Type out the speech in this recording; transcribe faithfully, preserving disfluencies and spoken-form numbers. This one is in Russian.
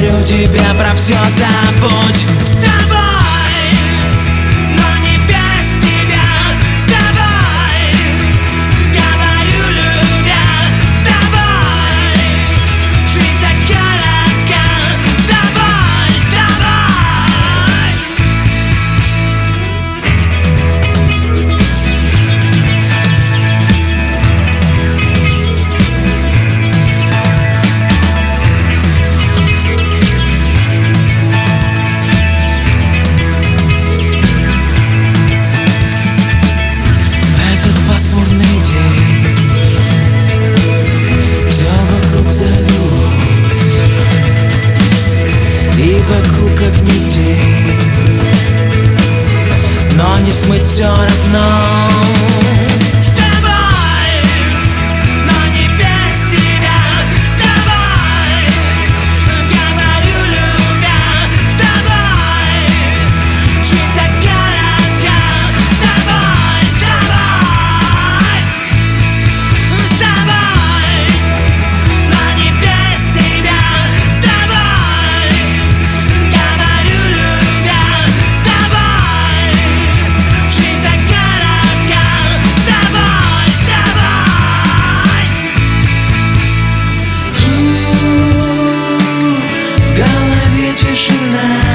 говорю тебе про все забудь. С тобой, но не без тебя. С тобой, говорю, любя. С тобой, жизнь так коротка. С тобой, с тобой. И вокруг как нигде, но не смыть все равно. С тобой, но не без тебя. С тобой, говорю, любя. С тобой, жизнь так коротка. С тобой, с тобой. С тобой, но не без тебя. С тобой, говорю, любя. С тобой, жизнь так коротка. С тобой, с тобой. В голове тишина.